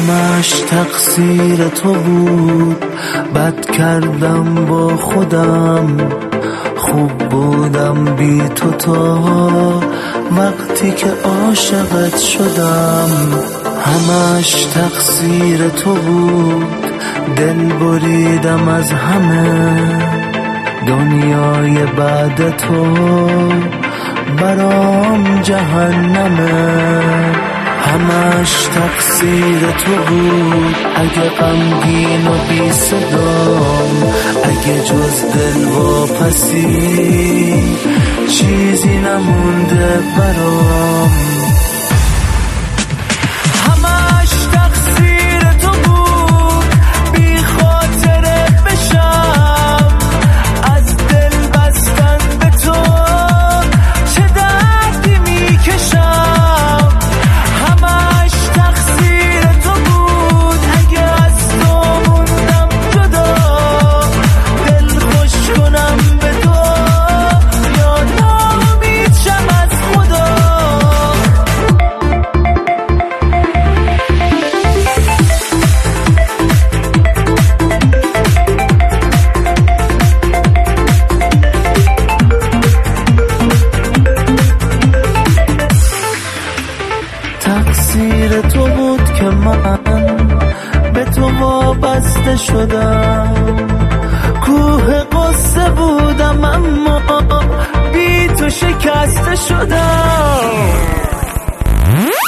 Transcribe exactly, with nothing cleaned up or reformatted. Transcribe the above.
همش تقصیر تو بود، بد کردم با خودم، خوب بودم بی تو تا وقتی که عاشقت شدم. همش تقصیر تو بود، دل بریدم از همه، دنیای بعد تو برام جهنمه. همش تقصیر تو بود، اگه غمگین و بی صدام، اگه جز دل واپسی چیزی نمونده برام. همش تقصیر تو بود، بی خاطره بشم از دل بستن به تو، چه دردی میکشم. همش تقصیر تو بود، اگه از تو موندم جدا، دل خوش کنم به تو یا نامید شم از خدا. تقصیر تو بود که من به تو وابسته شدم، کوه قصه بودم اما بی تو شکسته شدم.